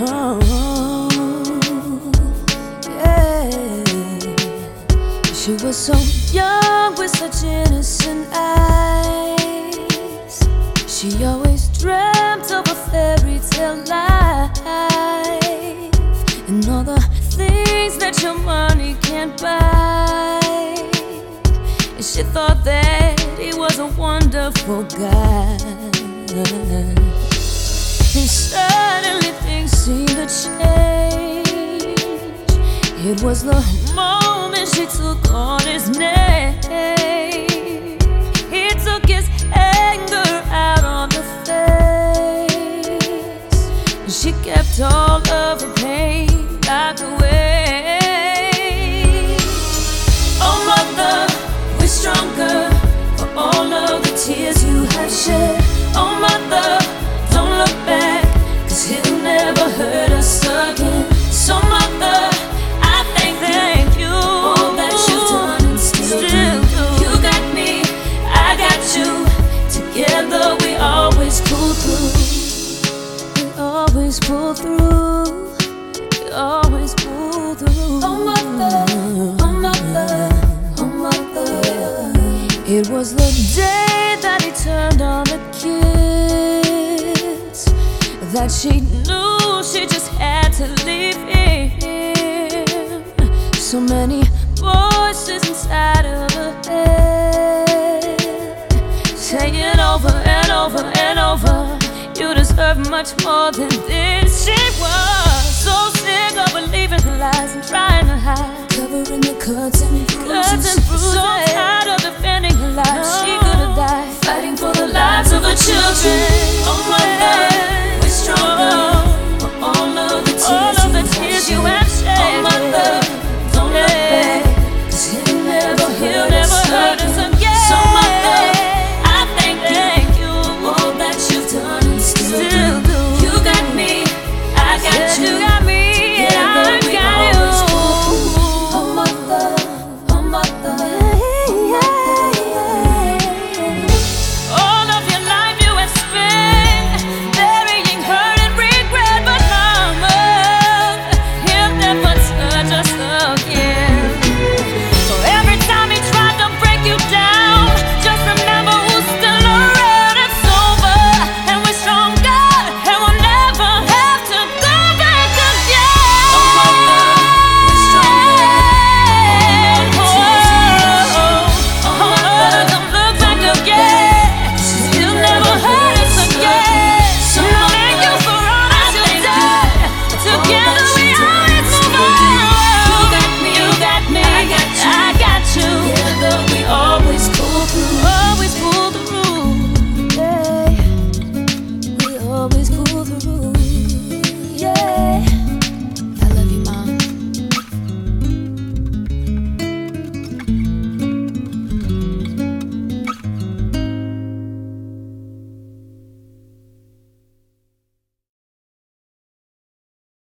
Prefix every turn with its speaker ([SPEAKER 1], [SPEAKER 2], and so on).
[SPEAKER 1] Oh, yeah. She was so young with such innocent eyes. She always dreamt of a fairy tale life and all the things that your money can't buy. And she thought that he was a wonderful guy. And suddenly things seemed to change. It was the moment she took on his name. He took his anger out on the face, and she kept all of her pain locked away. Oh mother, we're stronger for all of the tears you have shed. Oh mother, don't look back, 'cause he'll never hurt us again. So mother, I thank you for all that you've done and still do. You got me, I got you. Together we always pull through. We always pull through. We always pull through. Oh mother, oh mother, oh mother. It was the day that he turned on the kids that she knew she just had to leave him. So many voices inside of her head saying over and over and over, you deserve much more than this. She was so sick of believing her lies and trying to hide, covering the cuts and bruises. So tired of defending her life, she could have died fighting for the lives of her children. Oh my